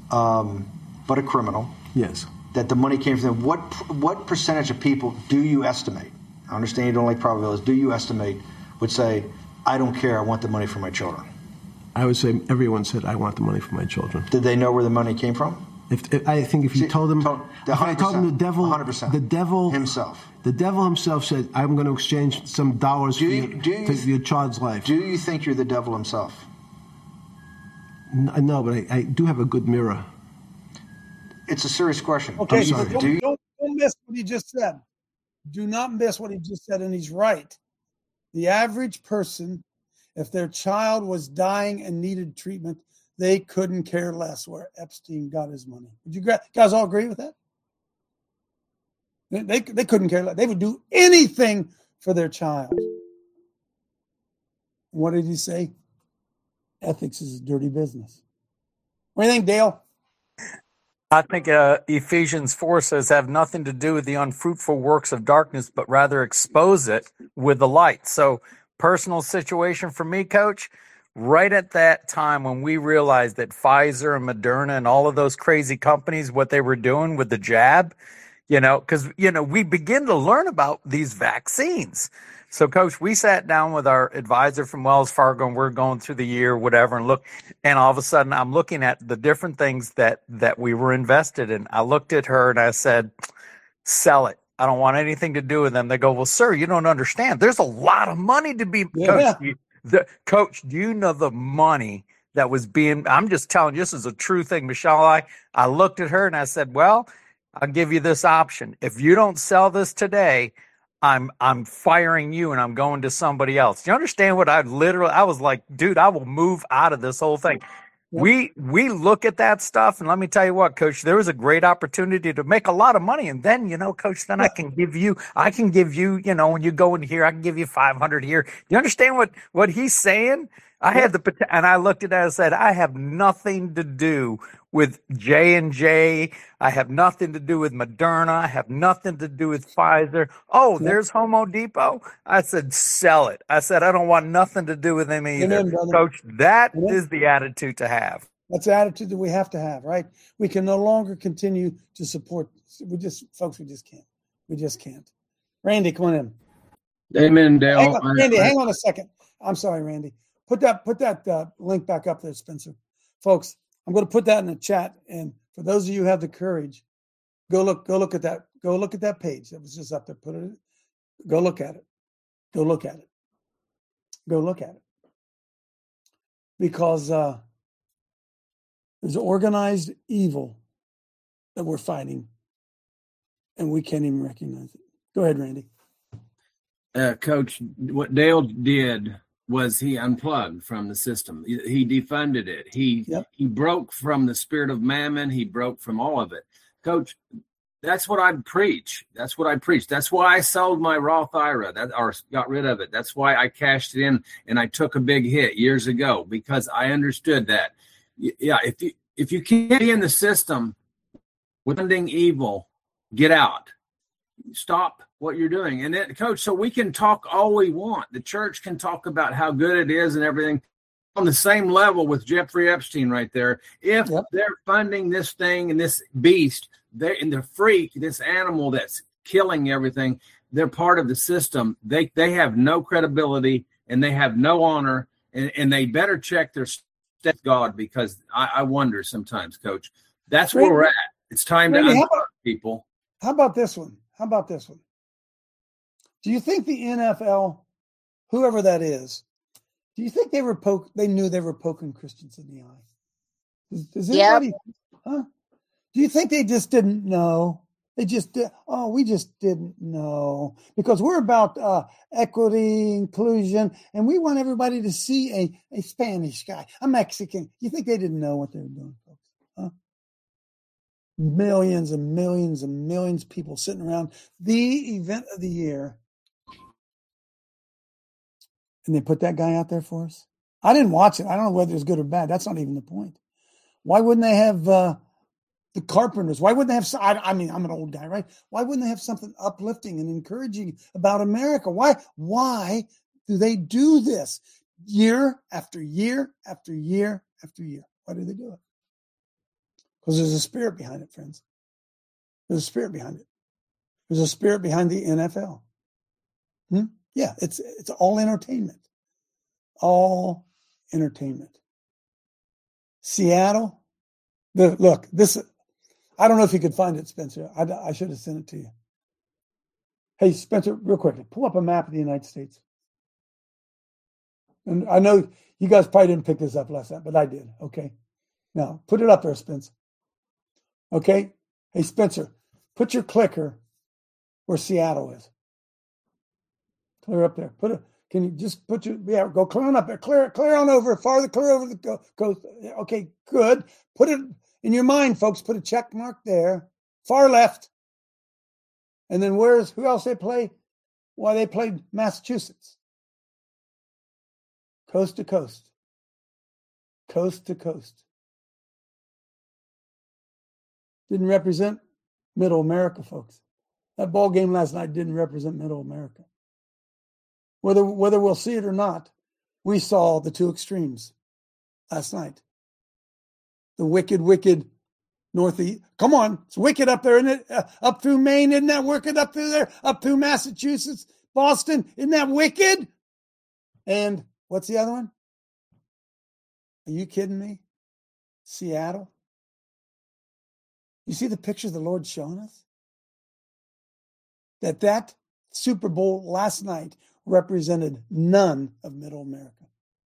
But a criminal. Yes. That the money came from them. What percentage of people do you estimate? I understand you don't like probabilities. Do you estimate would say, I don't care, I want the money for my children? I would say everyone said, I want the money for my children. Did they know where the money came from? I think if you told them, if I told them the devil, 100%. The devil himself. The devil himself said, I'm going to exchange some dollars for your child's life. Do you think you're the devil himself? No, but I do have a good mirror. It's a serious question. Okay, don't miss what he just said. Do not miss what he just said, and he's right. The average person, if their child was dying and needed treatment, they couldn't care less where Epstein got his money. Would you guys all agree with that? They couldn't care less. They would do anything for their child. What did he say? Ethics is a dirty business. What do you think, Dale? I think Ephesians 4 says have nothing to do with the unfruitful works of darkness, but rather expose it with the light. So personal situation for me, Coach, right at that time when we realized that Pfizer and Moderna and all of those crazy companies, what they were doing with the jab, because, we begin to learn about these vaccines. So, Coach, we sat down with our advisor from Wells Fargo, and we're going through the year, whatever, and all of a sudden I'm looking at the different things that we were invested in. I looked at her and I said, sell it. I don't want anything to do with them. They go, well, sir, you don't understand. There's a lot of money to be, yeah. Coach, do you know the money that was being, I'm just telling you, this is a true thing, Michelle. I looked at her and I said, well, I'll give you this option. If you don't sell this today, I'm firing you and I'm going to somebody else. Do you understand what I was like, dude, I will move out of this whole thing. We look at that stuff, and let me tell you what, Coach, there was a great opportunity to make a lot of money. And then, Coach, then I can give you, when you go in here, I can give you 500 here. You understand what he's saying? I had and I looked at it and said, I have nothing to do with J&J. I have nothing to do with Moderna. I have nothing to do with Pfizer. Oh, there's Home Depot. I said, sell it. I said, I don't want nothing to do with them either. Amen, brother. Coach, that is the attitude to have. That's the attitude that we have to have, right? We can no longer continue to support. Folks, we just can't. We just can't. Randy, come on in. Amen, Dale. Randy, hang on a second. I'm sorry, Randy. Put that link back up there, Spencer. Folks, I'm going to put that in the chat. And for those of you who have the courage, go look at that. Go look at that page that was just up there. Go look at it. Go look at it. Go look at it. Because there's organized evil that we're fighting, and we can't even recognize it. Go ahead, Randy. Coach, what Dale did was he unplugged from the system. He defunded it. He broke from the spirit of mammon. He broke from all of it. Coach, that's what I preach. That's what I preach. That's why I sold my Roth IRA or got rid of it. That's why I cashed it in and I took a big hit years ago, because I understood that. Yeah, if you can't be in the system with funding evil, get out. Stop what you're doing. And then, Coach, so we can talk all we want. The church can talk about how good it is and everything on the same level with Jeffrey Epstein right there. If they're funding this thing and this beast, and the freak, this animal that's killing everything, they're part of the system. They have no credibility and they have no honor, and they better check their step God, because I wonder sometimes, Coach. That's where we're at. It's time to unplug people. How about this one? Do you think the NFL, whoever that is, do you think they knew they were poking Christians in the eye? Does anybody, huh? Do you think they just didn't know? They just did. Oh, we just didn't know, because we're about equity, inclusion, and we want everybody to see a Spanish guy, a Mexican. You think they didn't know what they were doing, folks? Huh? Millions and millions and millions of people sitting around the event of the year, and they put that guy out there for us. I didn't watch it. I don't know whether it's good or bad. That's not even the point. Why wouldn't they have the Carpenters? Why wouldn't they have? I mean, I'm an old guy, right? Why wouldn't they have something uplifting and encouraging about America? Why do they do this year after year after year after year? Why do they do it? Because there's a spirit behind it, friends. There's a spirit behind it. There's a spirit behind the NFL. Yeah, it's all entertainment. All entertainment. Seattle. Look, this. I don't know if you could find it, Spencer. I should have sent it to you. Hey, Spencer, real quickly, pull up a map of the United States. And I know you guys probably didn't pick this up last night, but I did. Okay. Now, put it up there, Spencer. Okay? Hey, Spencer, put your clicker where Seattle is. Clear up there. Can you just put go clear on up there. Clear on over, clear over the coast. Okay, good. Put it in your mind, folks. Put a check mark there. Far left. And then who else they play? Well, they played Massachusetts. Coast to coast. Coast to coast. Didn't represent Middle America, folks. That ball game last night didn't represent Middle America. Whether we'll see it or not, we saw the two extremes last night. The wicked Northeast. Come on, it's wicked up there, isn't it? Up through Maine, isn't that wicked up through there? Up through Massachusetts, Boston, isn't that wicked? And what's the other one? Are you kidding me? Seattle. You see the picture the Lord's showing us? That Super Bowl last night represented none of Middle America.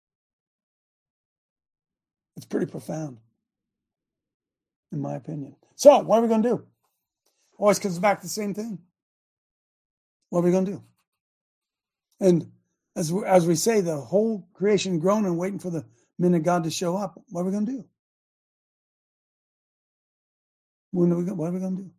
It's pretty profound, in my opinion. So, what are we going to do? Always comes back to the same thing. What are we going to do? And as we say, the whole creation groaning, waiting for the men of God to show up. What are we going to do? What are we going to do?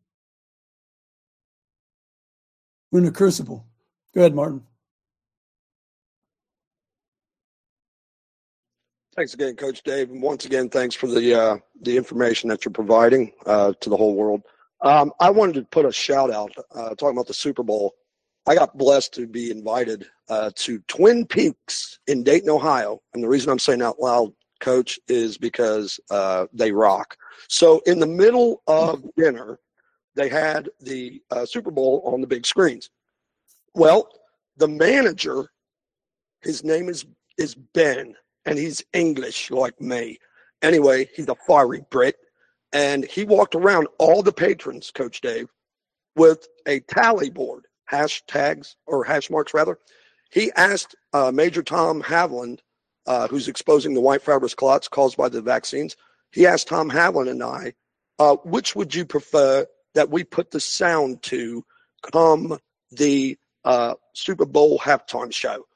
We're in a crucible. Go ahead, Martin. Thanks again, Coach Dave. And once again, thanks for the information that you're providing to the whole world. I wanted to put a shout out talking about the Super Bowl. I got blessed to be invited to Twin Peaks in Dayton, Ohio. And the reason I'm saying out loud, Coach, is because they rock. So in the middle of dinner, they had the Super Bowl on the big screens. Well, the manager, his name is Ben, and he's English like me. Anyway, he's a fiery Brit. And he walked around all the patrons, Coach Dave, with a tally board, hashtags or hash marks rather. He asked Major Tom Haviland, who's exposing the white fibrous clots caused by the vaccines. He asked Tom Haviland and I, which would you prefer that we put the sound to come the Super Bowl halftime show?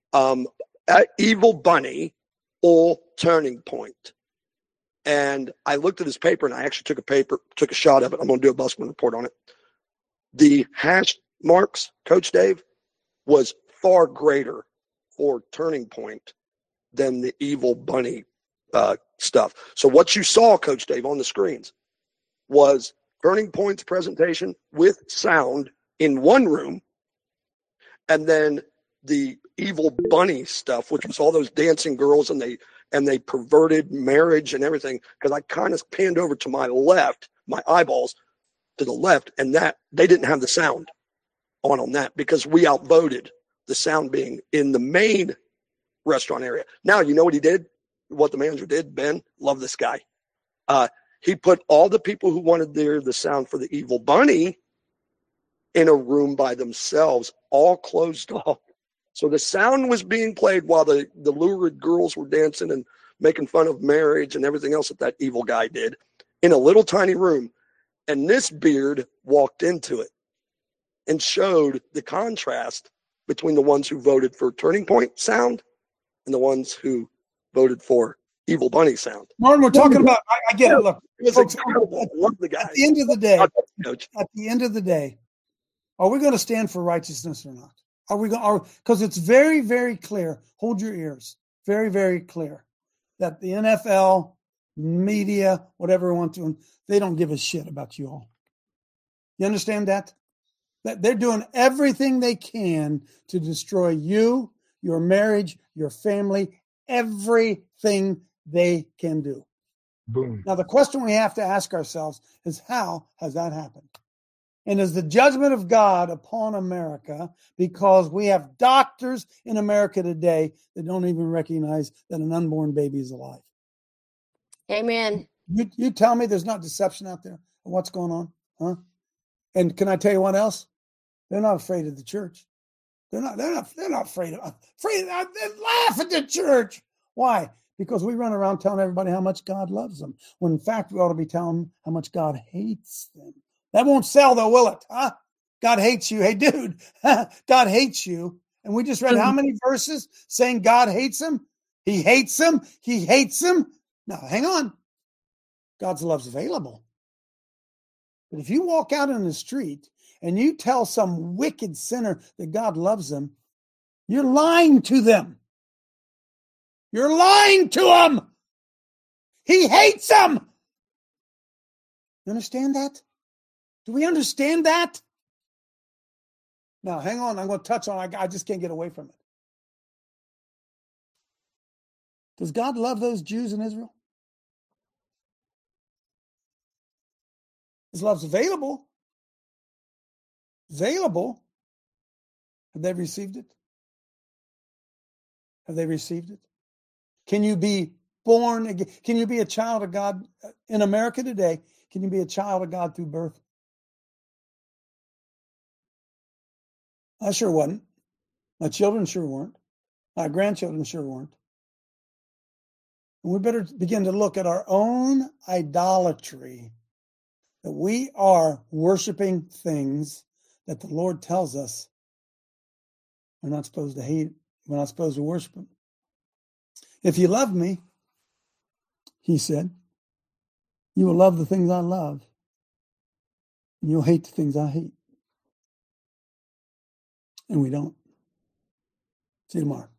Evil Bunny or Turning Point? And I looked at his paper, and I actually took a shot of it. I'm going to do a Busman report on it. The hash marks, Coach Dave, was far greater for Turning Point than the Evil Bunny stuff. So what you saw, Coach Dave, on the screens was Turning Point's presentation with sound in one room, and then the Evil Bunny stuff, which was all those dancing girls, and they perverted marriage and everything, because I kind of panned over to my left, my eyeballs to the left, and that they didn't have the sound on that because we outvoted the sound being in the main restaurant area. Now, you know what he did? What the manager did? Ben, love this guy. He put all the people who wanted the sound for the Evil Bunny in a room by themselves, all closed off. So the sound was being played while the lurid girls were dancing and making fun of marriage and everything else that evil guy did in a little tiny room. And this beard walked into it and showed the contrast between the ones who voted for Turning Point sound and the ones who voted for Evil Bunny sound. Martin, we're talking about, I get it. Look, it was folks, incredible. I love the guy. At the end of the day, are we going to stand for righteousness or not? Are we going? Because it's very, very clear. Hold your ears. Very, very clear that the NFL, media, whatever we want to, they don't give a shit about you all. You understand that? That they're doing everything they can to destroy you, your marriage, your family, everything they can do. Boom. Now, the question we have to ask ourselves is, how has that happened? And is the judgment of God upon America because we have doctors in America today that don't even recognize that an unborn baby is alive? Amen. You tell me there's not deception out there of what's going on, huh? And can I tell you what else? They're not afraid of the church. They're not afraid of. They laugh at the church. Why? Because we run around telling everybody how much God loves them, when in fact we ought to be telling them how much God hates them. That won't sell though, will it? Huh? God hates you. Hey, dude, God hates you. And we just read how many verses saying God hates him? He hates him. He hates him. Now, hang on. God's love's available. But if you walk out in the street and you tell some wicked sinner that God loves them, you're lying to them. You're lying to them. He hates them. You understand that? Do we understand that? Now, hang on. I'm going to touch on it. I just can't get away from it. Does God love those Jews in Israel? His love's available. Available. Have they received it? Have they received it? Can you be born again? Can you be a child of God in America today? Can you be a child of God through birth? I sure wasn't. My children sure weren't. My grandchildren sure weren't. And we better begin to look at our own idolatry, that we are worshiping things that the Lord tells us we're not supposed to hate, we're not supposed to worship them. If you love me, he said, you will love the things I love, and you'll hate the things I hate. And we don't. See you tomorrow.